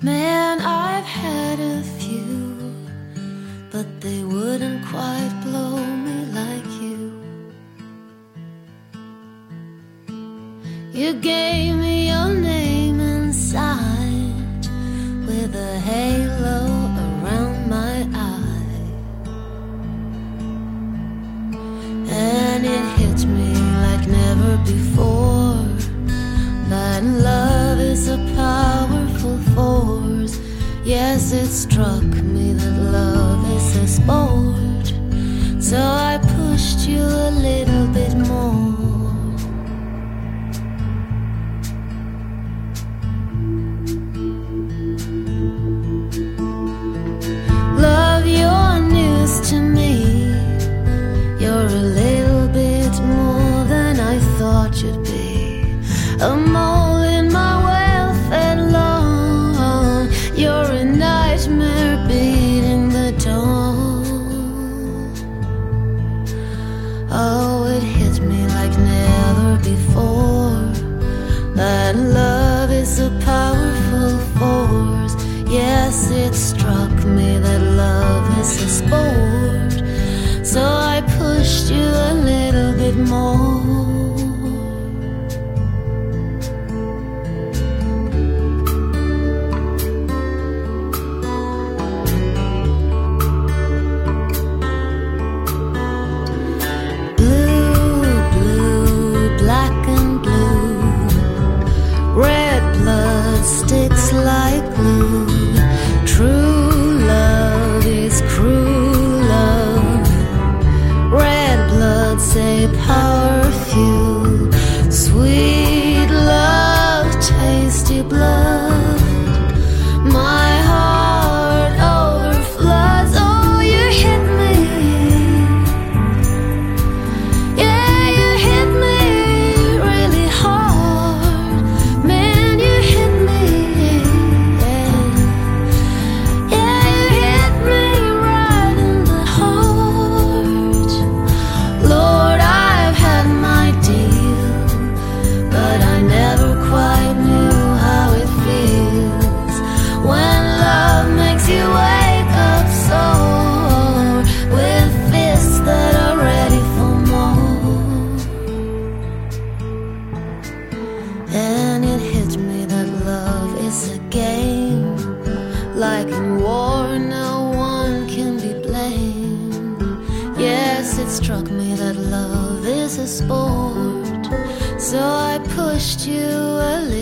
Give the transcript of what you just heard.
Man, I've had a few, but they wouldn't quite blow me like you. You gave me your name inside with a halo around my eye, and it hit me like never before that love is a powerful force. Yes, it struck me that love is a sport, so I pushed you a little bit more. Love, you're news to me. You're a little bit more than I thought you'd be. A mole in my well-fed lawn. You're a nightmare beating the dawn. Oh, it hit me like never before that love is a powerful force. Yes, it struck me that love is a sport, so I pushed you a little bit more. Sticks like glue. True love is cruel love. Red blood say power few. Sweet love, tasty blood. My heart overfloods. Oh, you hit me. Yeah, you hit me really hard. Man, you hit me. And it hit me that love is a game. Like in war, no one can be blamed. Yes, it struck me that love is a sport, so I pushed you a little